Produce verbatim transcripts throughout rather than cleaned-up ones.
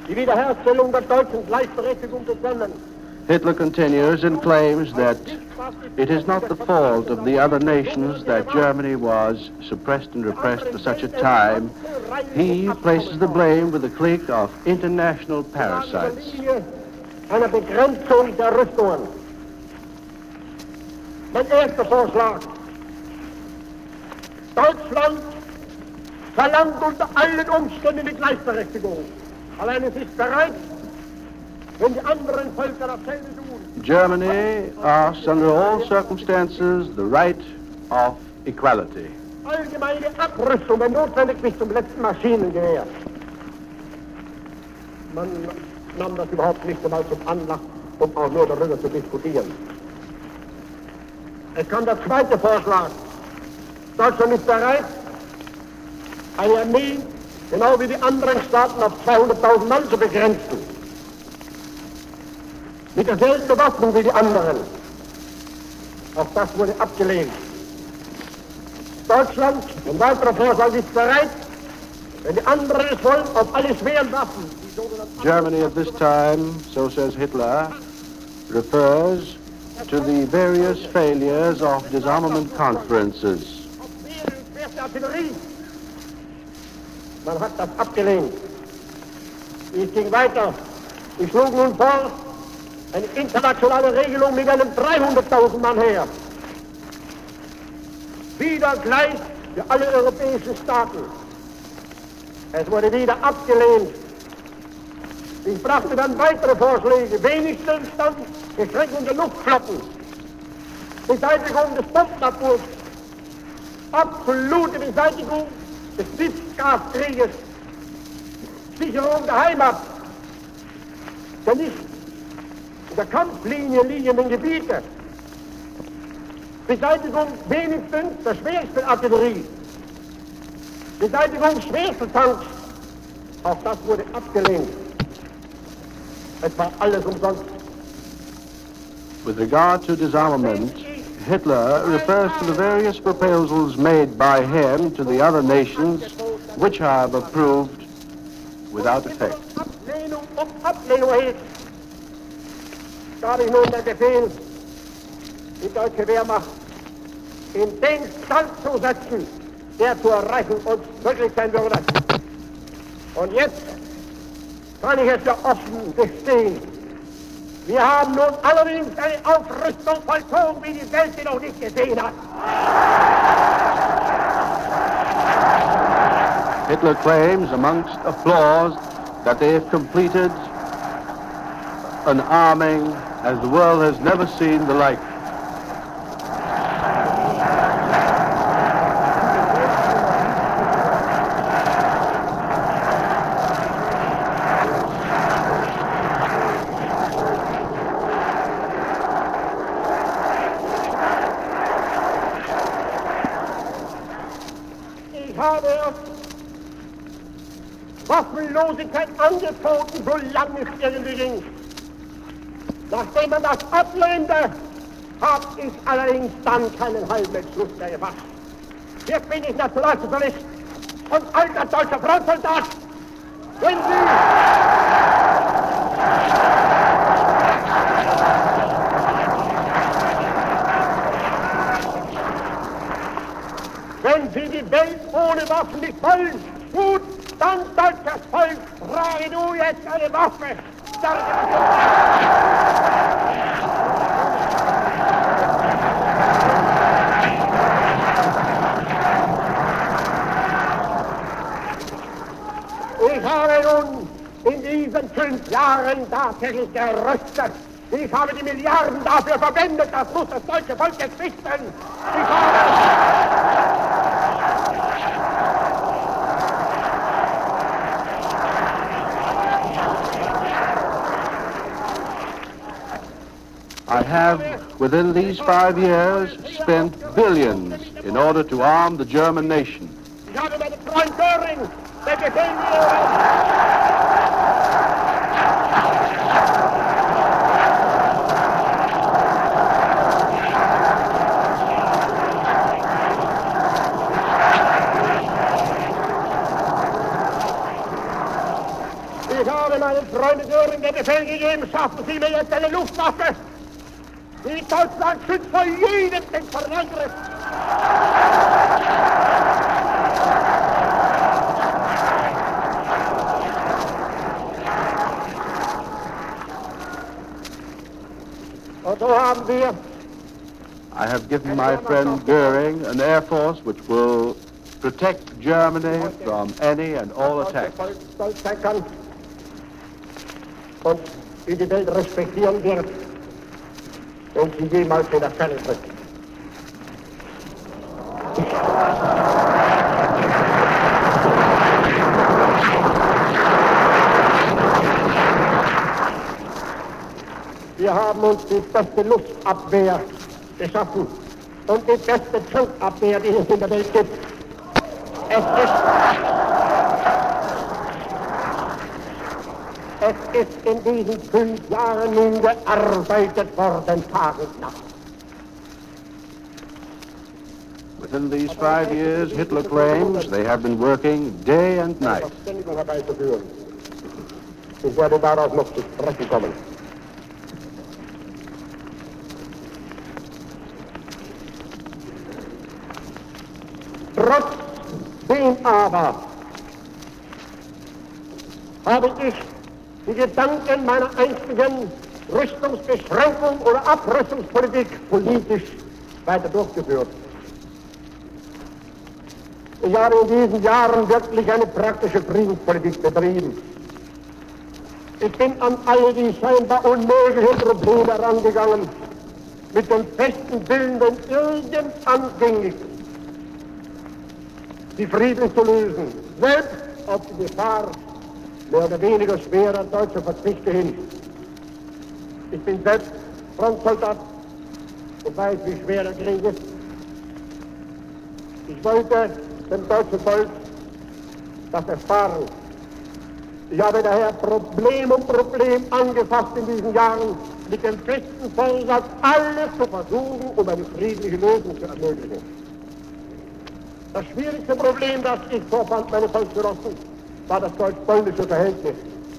die Wiederherstellung der deutschen Gleichberechtigung begonnen. Hitler continues and claims that it is not the fault of the other nations that Germany was suppressed and repressed for such a time. He places the blame with a clique of international parasites. Eine Begrenzung der Rüstungen. Mein erster Vorschlag. Deutschland verlangt unter allen Umständen die Gleichberechtigung. Allein es ist bereit, wenn die anderen Völker dasselbe tun. Germany asks under all circumstances the right of equality. Allgemeine Abrüstung, wenn notwendig, bis zum letzten Maschinengewehr. Man nahm das überhaupt nicht einmal zum Anlass, um auch nur darüber zu diskutieren. Es kam der zweite Vorschlag. Deutschland ist bereit, eine Armee, genau wie die anderen Staaten, auf zweihunderttausend Mann zu begrenzen. Mit derselben Bewaffnung wie die anderen. Auch das wurde abgelehnt. Deutschland, ein weiterer Vorschlag, ist bereit, wenn die anderen es wollen, auf alle schweren Waffen. Germany at this time, so says Hitler, refers to the various failures of disarmament conferences. Man hat das abgelehnt. Ich ging weiter. Ich schlug nun vor, eine internationale Regelung mit einem dreihunderttausend Mann her. Wieder gleich für alle europäischen Staaten. Es wurde wieder abgelehnt. Ich brachte dann weitere Vorschläge, wenigstens dann Beschränkung der Luftflotten, Beseitigung des Bombenabwurfs, absolute Beseitigung des Giftgaskrieges, Sicherung der Heimat, der nicht in der Kampflinie liegenden Gebiete, Beseitigung wenigstens der schwersten Artillerie, Beseitigung schwerster Tanks, auch das wurde abgelehnt. Es war alles umsonst. With regard to disarmament, Hitler refers to the various proposals made by him to the other nations, which however proved without effect. Ablehnung um Ablehnung erhielt, gab ich nun den Befehl, die deutsche Wehrmacht in den Stand zu setzen, der zu erreichen uns möglich sein würde. Und jetzt kann ich es ja offen gestehen. Wir haben nun allerdings eine Aufrüstung vollzogen, wie die Welt sie noch nicht gesehen hat. Hitler claims, amongst applause, that they have completed an arming as the world has never seen the like. Waffenlosigkeit angeboten, solange es irgendwie ging. Nachdem man das ablehnte, habe ich allerdings dann keinen halben Entschluss mehr gefasst. Hier bin ich Nationalsozialist und alter deutscher Frontsoldat. Wenn Sie... Wenn Sie die Welt ohne Waffen nicht wollen, gut, dann deutsches Volk, trage du jetzt eine Waffe. Ich habe nun in diesen fünf Jahren tatsächlich gerüstet. Ich habe die Milliarden dafür verwendet, das muss das deutsche Volk jetzt wissen. Ich habe... I have, within these five years, spent billions in order to arm the German nation. Ich habe meinen Freund Göring, der Befehl Ich habe habe meinen Freunden Göring den Befehl gegeben, schaffen Sie mir jetzt eine Luftwaffe, die Deutschland schützt vor jedem Angriff. Und so haben wir I have given my friend Goering an air force which will protect Germany from any and all attacks. Stolz sein kann und die die Welt respektieren wird, wenn sie jemals in der Ferne tritt. Wir haben uns die beste Luftabwehr geschaffen und die beste Funkabwehr, die es in der Welt gibt. Es ist, es ist in diesen fünf Jahren nun gearbeitet worden, Tag und Nacht. Within these five years, Hitler claims they have been working day and night. Ich werde darauf noch zu sprechen kommen. Trotzdem aber habe ich die Gedanken meiner einstigen Rüstungsbeschränkung oder Abrüstungspolitik politisch weiter durchgeführt. Ich habe in diesen Jahren wirklich eine praktische Friedenspolitik betrieben. Ich bin an all die scheinbar unmöglichen Probleme herangegangen, mit dem festen Willen, wenn irgend anging, die friedlich zu lösen, selbst auf die Gefahr mehr oder weniger schwerer deutscher Verzichte hin. Ich bin selbst Frontsoldat und weiß, wie schwer der Krieg ist. Ich wollte dem deutschen Volk das erfahren. Ich habe daher Problem um Problem angefasst in diesen Jahren, mit dem festen Vorsatz, alles zu versuchen, um eine friedliche Lösung zu ermöglichen. Das schwierigste Problem, das ich vorfand, meine Volksgenossen, war das deutsch-polnische Verhältnis.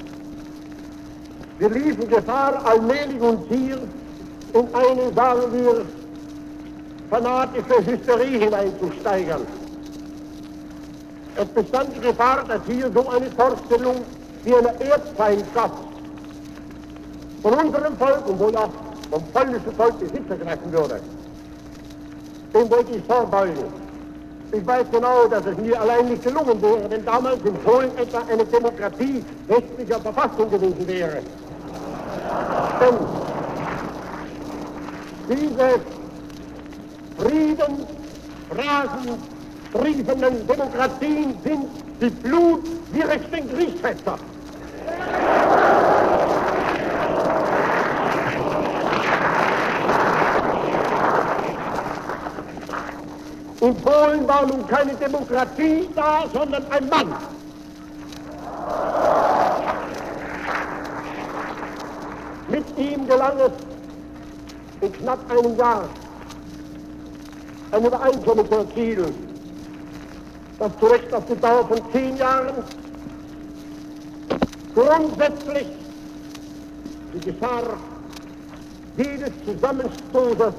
Wir liefen Gefahr, allmählich und hier in eine, sagen wir, fanatische Hysterie hineinzusteigern. Es bestand die Gefahr, dass hier so eine Vorstellung wie eine Erzfeindschaft von unserem Volk und wohl auch vom polnischen Volk Besitz ergreifen würde. Dem wollte ich vorbeugen. Ich weiß genau, dass es mir allein nicht gelungen wäre, wenn damals in Polen etwa eine Demokratie westlicher Verfassung gewesen wäre. Denn diese Friedensphrasen triefenden Demokratien sind die blutgierigsten Kriegsfechter. In Polen war nun keine Demokratie da, sondern ein Mann. Mit ihm gelang es in knapp einem Jahr ein Übereinkommen zu erzielen, das zunächst auf die Dauer von zehn Jahren grundsätzlich die Gefahr jedes Zusammenstoßes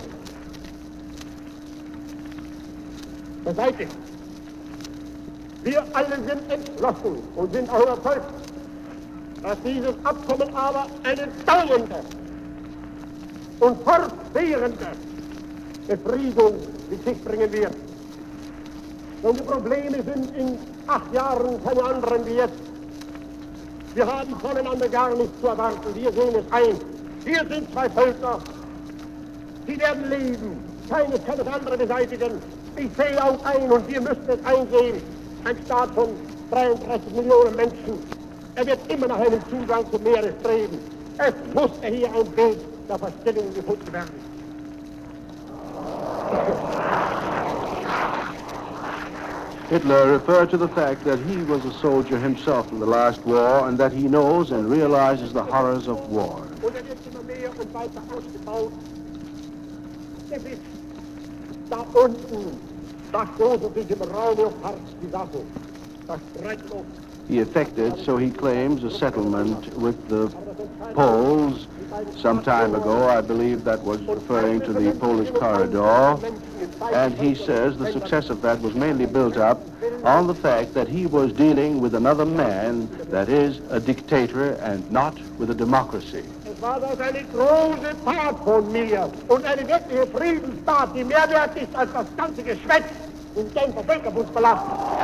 beseitigt. Wir alle sind entschlossen und sind auch überzeugt, dass dieses Abkommen aber eine dauernde und fortwährende Befriedung mit sich bringen wird. Denn die Probleme sind in acht Jahren keine anderen wie jetzt. Wir haben voneinander gar nichts zu erwarten. Wir sehen es ein. Wir sind zwei Völker. Sie werden leben. Keines kann das andere beseitigen. Ich sehe auch ein, und wir müssen es einsehen, ein Staat von dreiunddreißig Millionen Menschen, er wird immer nach einem Zugang zum Meere streben. Es muss hier ein Weg der Verstellung gefunden werden. Hitler referred to the fact that he was a soldier himself in the last war and that he knows and realizes the horrors of war. Und er wird immer mehr und weiter ausgebaut. Es ist da unten, da stoßen sich im Raum auf Hart die Sachen. Da streitlos he effected, so he claims, a settlement with the Poles some time ago. I believe that was referring to the Polish corridor. And he says the success of that was mainly built up on the fact that he was dealing with another man, that is, a dictator, and not with a democracy. Es war das eine große Tat von mir und eine wirkliche Friedenstat, die mehr wert ist als das ganze Geschwätz im Genfer Völkerbundspalast.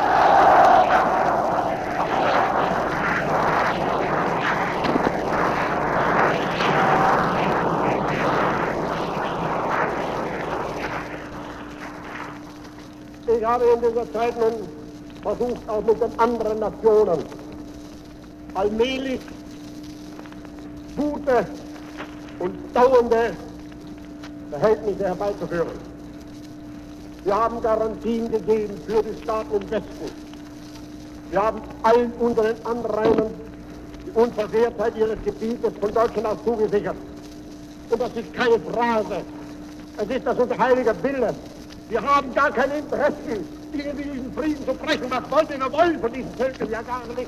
Ich habe in dieser Zeit nun versucht, auch mit den anderen Nationen allmählich gute und dauernde Verhältnisse herbeizuführen. Wir haben Garantien gegeben für die Staaten im Westen. Wir haben allen unseren Anrainern die Unversehrtheit ihres Gebietes von Deutschland aus zugesichert. Und das ist keine Phrase. Es ist das unser heiliger Wille. Wir haben gar kein Interesse, irgendwie diesen Frieden zu brechen. Was wollen wir wollen von diesen Völkern? Ja, gar nicht.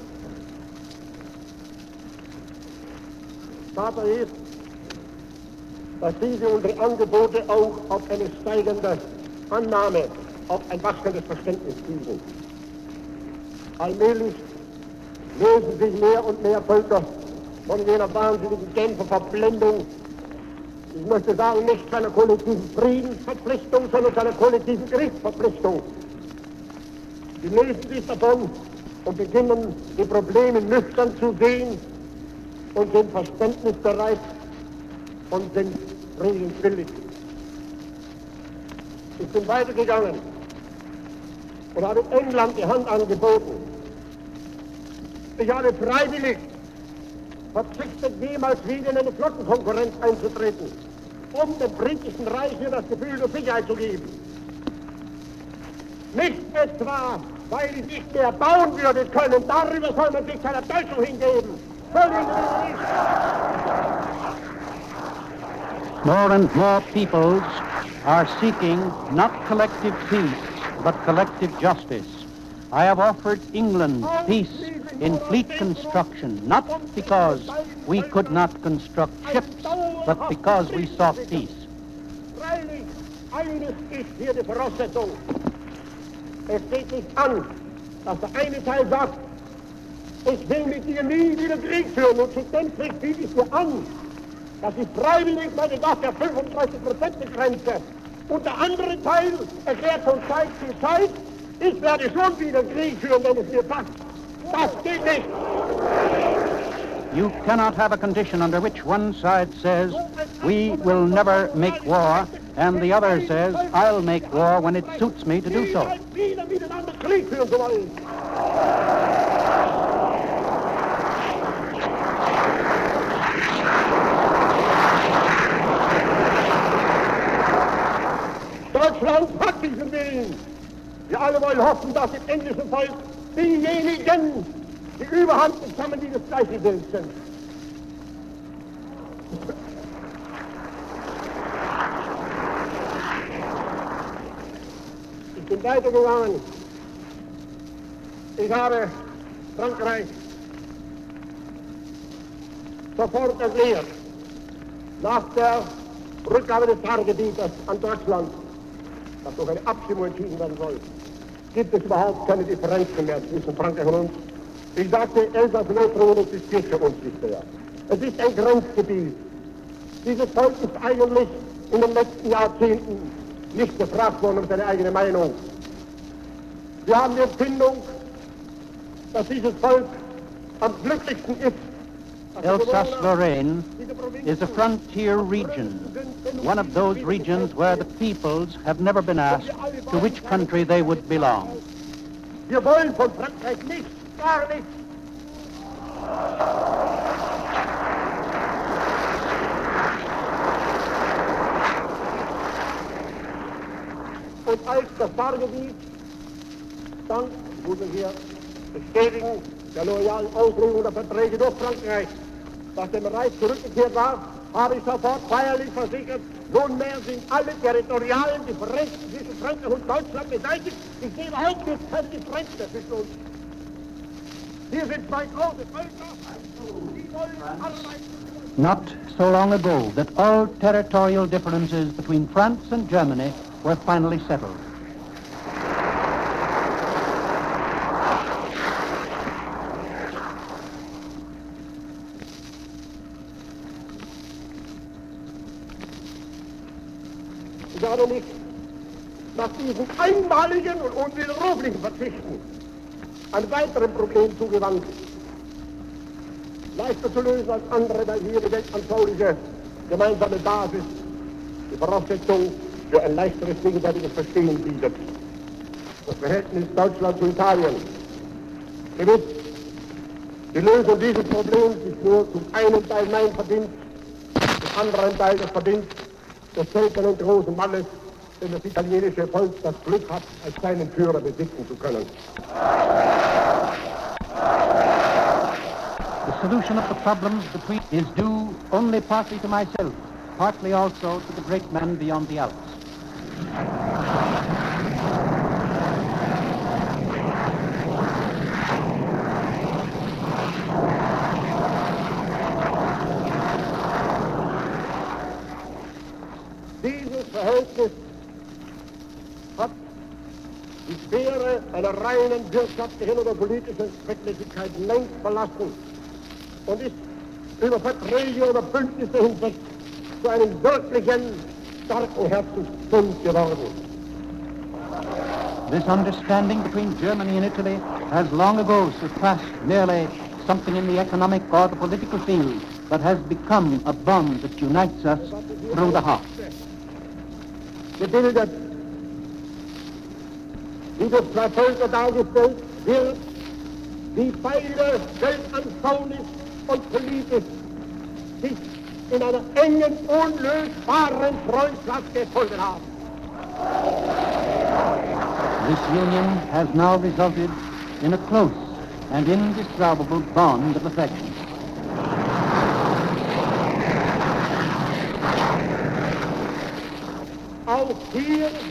Tatsache ist, dass diese unsere Angebote auch auf eine steigende Annahme, auf ein wachsendes Verständnis fußen. Allmählich lösen sich mehr und mehr Völker von jener wahnsinnigen Genfer Verblendung. Ich möchte sagen, nicht zu einer kollektiven Friedensverpflichtung, sondern zu einer kollektiven Gerichtsverpflichtung. Sie lösen sich davon und beginnen, die Probleme nüchtern zu sehen und sind verständnisbereit und sind friedenswillig. Ich bin weitergegangen und habe England die Hand angeboten. Ich habe freiwillig verzichtet, jemals wieder in eine Flottenkonkurrenz einzutreten, um dem britischen Reich hier das Gefühl der Sicherheit zu geben. Nicht etwa, weil ich nicht mehr bauen würde können, darüber soll man sich keiner Täuschung hingeben. Völlig nicht. More and more peoples are seeking not collective peace, but collective justice. I have offered England peace in fleet construction, not because we could not construct ships, but because we sought peace. Freilich, eines ist hier die Voraussetzung. Es geht nicht an, dass der eine Teil sagt, ich will mit dir nie wieder Krieg führen, und zu dem Krieg biete ich dir an, dass ich freiwillig meine nach der fünfunddreißig Prozent Grenze, und der andere Teil erklärt von Zeit zu Zeit, ich werde schon wieder Krieg führen, wenn es mir passt. Das geht nicht. You cannot have a condition under which one side says, we will never make war, and the other says, I'll make war when it suits me to do so. Wieder miteinander Krieg führen zu wollen. Deutschland hat diesen Willen. Wir alle wollen hoffen, dass im englischen Volk diejenigen, die Überhand bekommen, die das gleiche Bild sind. Ich bin weitergegangen. Ich habe Frankreich sofort erklärt, nach der Rückgabe des Saargebietes an Deutschland, dass durch eine Abstimmung entschieden werden soll, gibt es überhaupt keine Differenzen mehr zwischen Frankreich und uns. Ich sagte, Elsass-Lothringen existiert für uns nicht mehr. Es ist ein Grenzgebiet. Dieses Volk ist eigentlich in den letzten Jahrzehnten nicht gefragt worden um seine eigene Meinung. Wir haben die Empfindung, dass dieses Volk am glücklichsten ist. Alsace-Lorraine is a frontier region, one of those regions where the peoples have never been asked to which country they would belong. Wir wollen von Frankreich nichts, gar nichts. Und als das Saargebiet dann, müssen wir bestätigen, der loyalen Auslegung der Verträge durch Frankreich, dass dem Reich zurückgekehrt war, habe ich sofort feierlich versichert, nunmehr sind alle territorialen Differenzen zwischen Frankreich und Deutschland beseitigt. Ich sehe überhaupt nicht keine Differenz zwischen uns. Hier sind zwei große Völker, die wollen arbeiten. Not so long ago that all territorial differences between France and Germany were finally settled. Ich habe mich nach diesen einmaligen und unwiderruflichen Verzichten einem weiteren Problem zugewandt. Leichter zu lösen als andere, weil hier die weltanschauliche gemeinsame Basis die Voraussetzung für ein leichteres gegenseitiges Verstehen bietet. Das Verhältnis Deutschland zu Italien. Gewiss, die Lösung dieses Problems ist nur zum einen Teil mein Verdienst, zum anderen Teil das Verdienst des seltenen großen Mannes, den das italienische Volk das Glück hat, als seinen Führer besitzen zu können. The solution of the problems between is due only partly to myself, partly also to the great man beyond the Alps. Dieses Verhältnis hat die Sphäre einer reinen wirtschaftlichen oder politischen Zweckmäßigkeit längst verlassen und ist über Verträge oder Bündnisse hinweg zu einem wirklichen, starken Herzensbund geworden. This understanding between Germany and Italy has long ago surpassed merely something in the economic or the political field, but has become a bond that unites us through the heart. Gebildet, wie durch zwei Völker dargestellt wird, die beide weltanschaulich und politisch sich in einer engen, unlösbaren Freundschaft gefunden haben. This union has now resulted in a close and indissoluble bond of affection. Auch hier